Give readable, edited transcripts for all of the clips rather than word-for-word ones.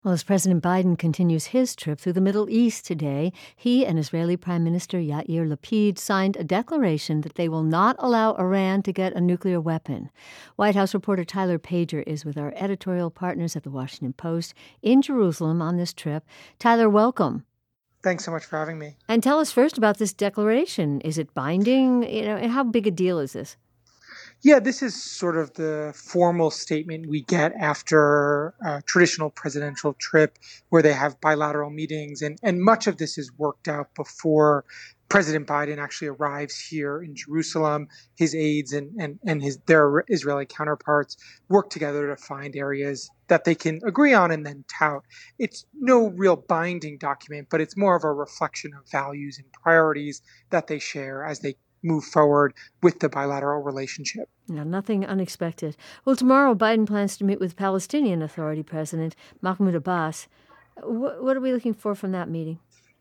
Well, as President Biden continues his trip through the Middle East today, he and Israeli Prime Minister Yair Lapid signed a declaration that they will not allow Iran to get a nuclear weapon. White House reporter Tyler Pager is with our editorial partners at The Washington Post in Jerusalem on this trip. Tyler, welcome. Thanks so much for having me. And tell us first about this declaration. Is it binding? And how big a deal is this? Yeah, this is sort of the formal statement we get after a traditional presidential trip where they have bilateral meetings. And much of this is worked out before President Biden actually arrives here in Jerusalem. His aides and their Israeli counterparts work together to find areas that they can agree on and then tout. It's no real binding document, but it's more of a reflection of values and priorities that they share as they move forward with the bilateral relationship. No, nothing unexpected. Well, tomorrow Biden plans to meet with Palestinian Authority President Mahmoud Abbas. What are we looking for from that meeting?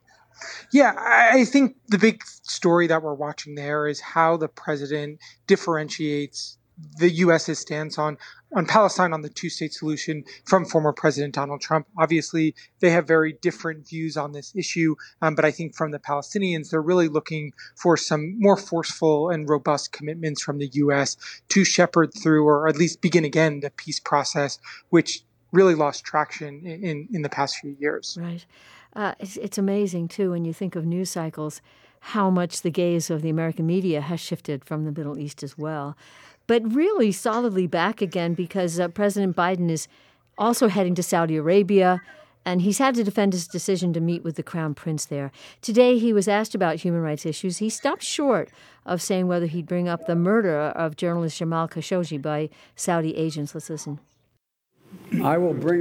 Yeah, I think the big story that we're watching there is how the president differentiates the U.S.'s stance on Palestine, on the two-state solution, from former President Donald Trump. Obviously, they have very different views on this issue, but I think from the Palestinians, they're really looking for some more forceful and robust commitments from the U.S. to shepherd through, or at least begin again, the peace process, which really lost traction in the past few years. Right. It's amazing, too, when you think of news cycles, how much the gaze of the American media has shifted from the Middle East as well. But really solidly back again because President Biden is also heading to Saudi Arabia, and he's had to defend his decision to meet with the Crown Prince there. Today, he was asked about human rights issues. He stopped short of saying whether he'd bring up the murder of journalist Jamal Khashoggi by Saudi agents. Let's listen. I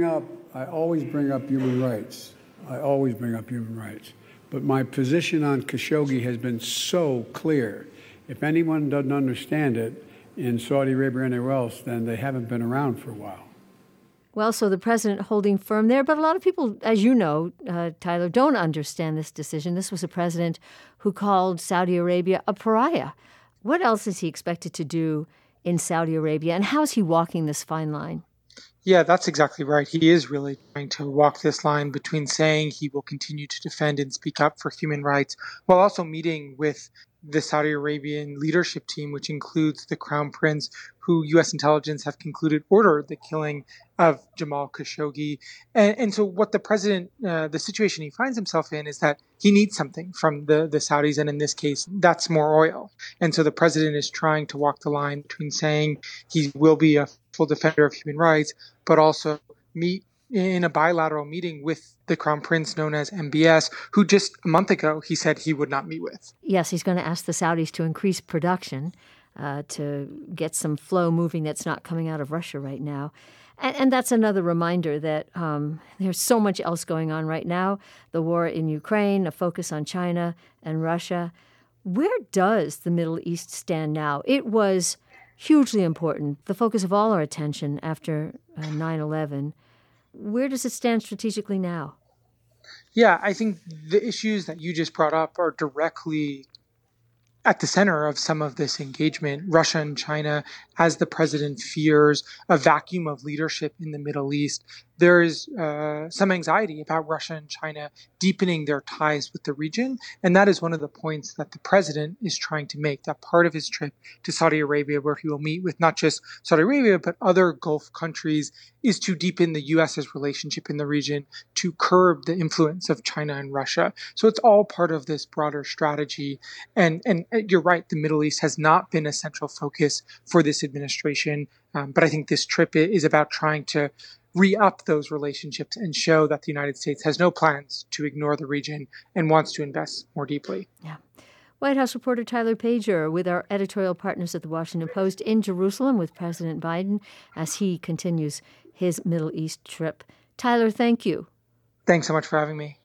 always bring up human rights. I always bring up human rights. But my position on Khashoggi has been so clear. If anyone doesn't understand it in Saudi Arabia or anywhere else, then they haven't been around for a while. Well, so the president holding firm there, but a lot of people, as you know, Tyler, don't understand this decision. This was a president who called Saudi Arabia a pariah. What else is he expected to do in Saudi Arabia, and how is he walking this fine line? Yeah, that's exactly right. He is really trying to walk this line between saying he will continue to defend and speak up for human rights while also meeting with the Saudi Arabian leadership team, which includes the Crown Prince, who U.S. intelligence have concluded ordered the killing of Jamal Khashoggi. And so what the president, the situation he finds himself in is that he needs something from the Saudis, and in this case, that's more oil. And so the president is trying to walk the line between saying he will be a full defender of human rights, but also meet in a bilateral meeting with the Crown Prince known as MBS, who just a month ago he said he would not meet with. Yes, he's going to ask the Saudis to increase production to get some flow moving that's not coming out of Russia right now. And that's another reminder that there's so much else going on right now. The war in Ukraine, a focus on China and Russia. Where does the Middle East stand now? It was hugely important, the focus of all our attention after 9/11. Where does it stand strategically now? Yeah, I think the issues that you just brought up are directly at the center of some of this engagement. Russia and China, as the president fears a vacuum of leadership in the Middle East, there is some anxiety about Russia and China deepening their ties with the region. And that is one of the points that the president is trying to make, that part of his trip to Saudi Arabia, where he will meet with not just Saudi Arabia, but other Gulf countries, is to deepen the U.S.'s relationship in the region, to curb the influence of China and Russia. So it's all part of this broader strategy. And you're right, the Middle East has not been a central focus for this administration. But I think this trip is about trying to re-up those relationships and show that the United States has no plans to ignore the region and wants to invest more deeply. Yeah. White House reporter Tyler Pager with our editorial partners at The Washington Post in Jerusalem with President Biden as he continues his Middle East trip. Tyler, thank you. Thanks so much for having me.